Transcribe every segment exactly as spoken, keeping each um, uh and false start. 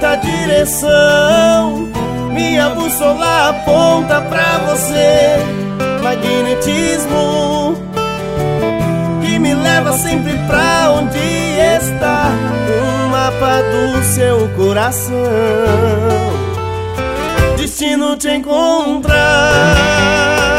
importa a direção, minha bússola aponta pra você. Magnetismo que me leva sempre pra onde está o mapa do seu coração. Destino te encontrar.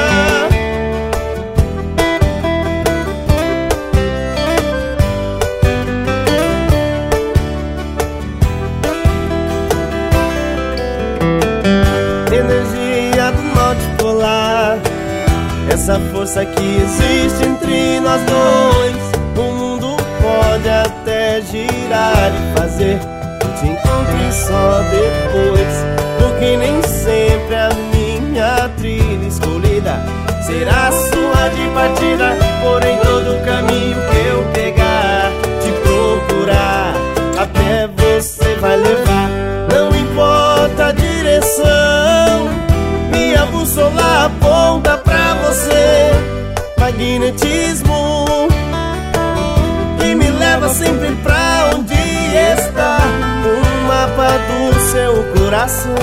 Energia do norte polar, essa força que existe entre nós dois. O mundo pode até girar e fazer que te encontre só depois, porque nem sempre a minha trilha escolhida será a sua de partida. Porém todo caminho que eu pegar, te procurar, até você vai levar. Não importa a direção, minha bússola aponta pra você. Magnetismo que me leva sempre pra onde está o mapa do seu coração.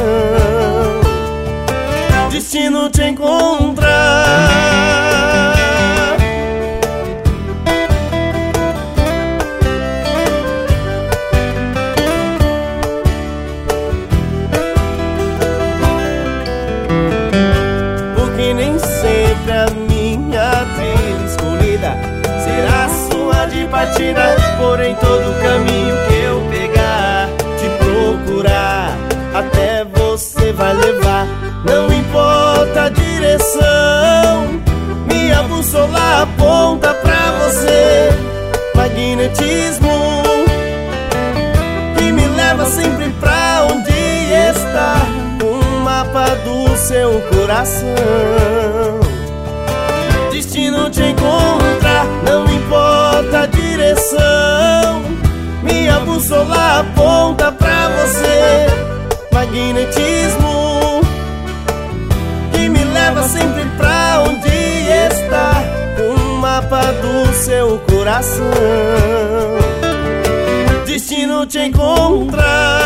Destino te encontrar. Porque nem sempre a minha trilha escolhida será a sua de partida. Porém todo caminho que eu pegar, te procurar, até você vai levar. Não importa a direção, minha bússola aponta pra você. Magnetismo que me leva sempre pra onde está o mapa do seu coração. Destino te encontrar. Não importa a direção, minha bússola aponta pra você. Magnetismo que me leva sempre pra onde está o mapa do seu coração. Destino te encontrar.